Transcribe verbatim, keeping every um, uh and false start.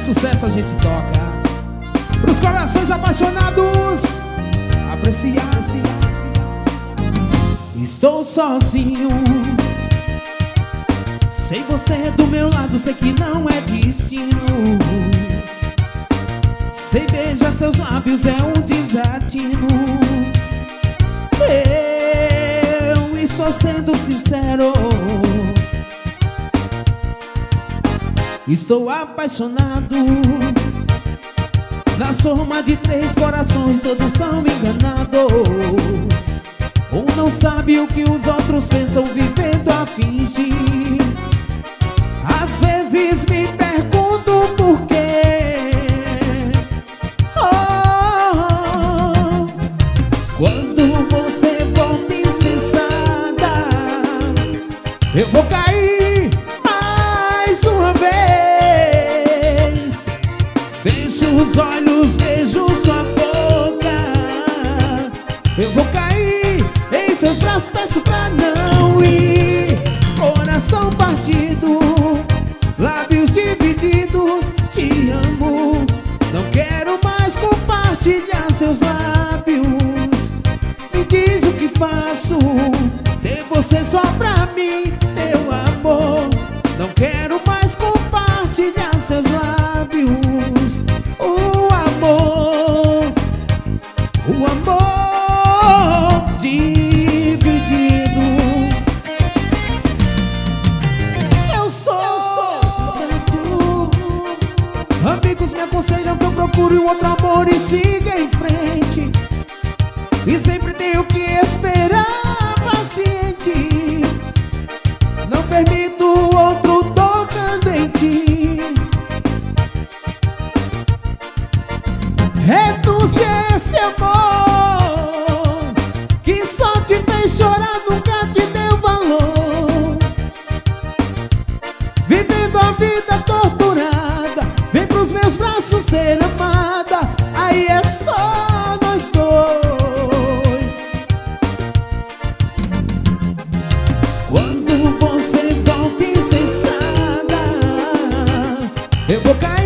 sucesso a gente toca. Pros corações apaixonados apreciar. Estou sozinho, sem você do meu lado, sei que não é destino. Sem beijar seus lábios é um desatino. Eu estou sendo sincero, estou apaixonado. Na soma de três corações todos são enganados. Um não sabe o que os outros pensam, vivendo a fingir. Às vezes me pergunto por quê. Oh, quando você volta insensada, eu vou cair mais uma vez. Fecho os olhos, beijo sua boca, eu vou cair em seus braços, peço pra não ir. Coração partido, lábios divididos, te amo. Não quero mais compartilhar seus lábios. Me diz o que faço, ter você só pra mim, meu amor. Não quero mais compartilhar seus lábios. O amor, o amor dividido. Eu sou tanto. Amigos me aconselham que eu procure um outro amor e siga em frente. E sempre tenho que esperar paciente. Não permito outro tocando em ti. Renuncie a esse amor que só te fez chorar, nunca te deu valor. Vivendo a vida torturada, vem pros meus braços ser amada. Aí é só nós dois. Quando você volta insensada, eu vou cair